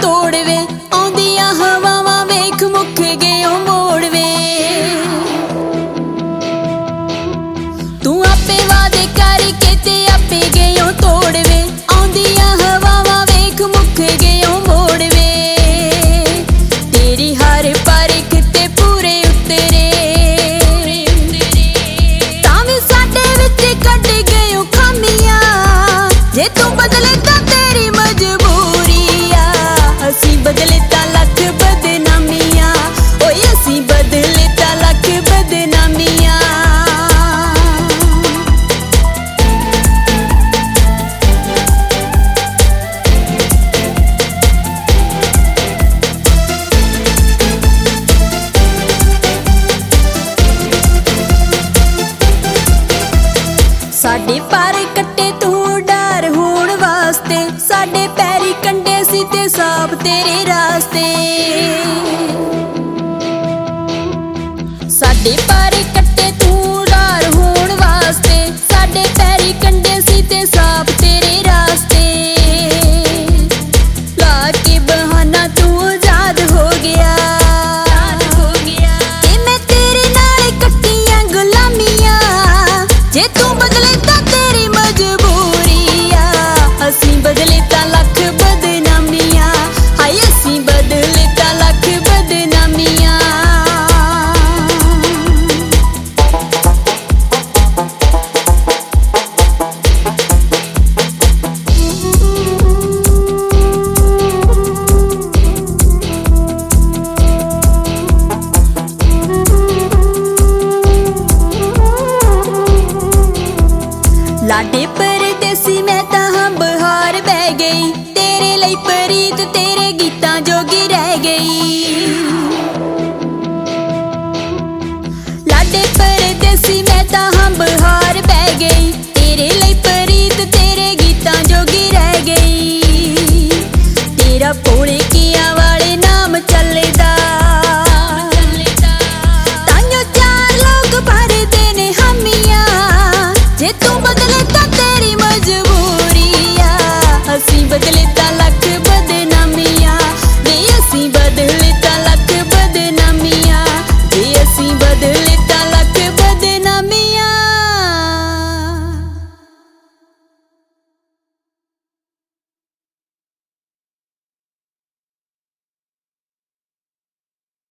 ਤੋੜ ਵੇ ਆਉਂਦੀਆਂ ਹਵਾਵਾਂ ਵੇਖ ਮੁੱਕ ਗਏ ਓ ਮੋੜ ਵੇ ਤੂੰ ਆਪੇ ਵਾਦੇ ਕਰਕੇ ਤੇ ਆਪੇ ਗਏ ਓ ਤੋੜ ਵੇ ਆਉਂਦੀਆਂ ਹਵਾਵਾਂ ਵੇਖ ਮੁੱਕ ਗਏ ਓ ਮੋੜ ਵੇ ਤੇਰੀ ਹਰ ਪਰਖ ਤੇ ਪੂਰੇ ਉਤਰੇ ਤਾਂ ਵੀ ਸਾਡੇ ਵਿੱਚ ਕੱਢ ਗਏ ਓ ਖਾਮੀਆਂ ਜੇ ਤੂੰ ਬਦਲੇ ਤਾਂ ਤੇਰੀ ਮਜਬੂਰੀ ਆ ਅਸੀਂ ਬਦਲੇ ਤਾਂ ਲੱਖ ਬਦਨਾਮੀਆਂ ਓਏ ਅਸੀਂ ਬਦਲੇ ਤਾਂ ਲੱਖ ਬਦਨਾਮੀਆਂ ਸਾਡੇ ਪਰ ਕੱਟੇ ਤੂੰ ਡਰ ਹੋਣ ਵਾਸਤੇ ਸਾਡੇ ਪੈਰੀ ਕੰਡੇ ਸੀ ਤੇ ਸਾਬ ਤੇਰੇ ਰਾਸਤੇ ਸਾਡੇ ਪਰ ਕੱਟੇ ਤੂੰ ਡਰ ਹੋਣ ਵਾਸਤੇ ਸਾਡੇ ਪੈਰੀ ਕੰਡੇ ਸੀ ਤੇ ਸਾਬ ਤੇਰੇ ਰਾਸਤੇ ਲਾ ਕੇ ਬਹਾਨਾ ਤੂੰ ਆਜ਼ਾਦ ਹੋ ਗਿਆ ਤੇ ਮੈਂ ਤੇਰੇ ਨਾਲ ਕੱਟੀਆਂ ਗੁਲਾਮੀਆਂ ਜੇ ਤੂੰ ਬਦਲੇ ਤਾਂ ਤੇਰੀ ਮਜਬੂਰੀ ਆ ਅਸੀਂ ਬਦਲੇ ਤਾਂ ਲੱਖ ਬਦਨਾਮੀਆਂ ਹਾਏ ਅਸੀਂ ਬਦਲੇ ਤਾਂ ਲੱਖ ਬਦਨਾਮੀਆਂ ਲਾਡੇ ਪਰਦੇਸੀ ਮੈਂ ਤਾਂ ਬਹਾਰ ਬਹਿ ਗਈ ਤੇਰੇ ਲਈ ਪ੍ਰੀਤ ਤੇਰੇ ਗੀਤਾਂ ਜੋਗੀ ਰਹਿ ਗਈ ਲਾਡੇ ਪਰਦੇਸੀ ਮੈਂ ਤਾਂ ਬਹਾਰ ਬਹਿ ਗਈ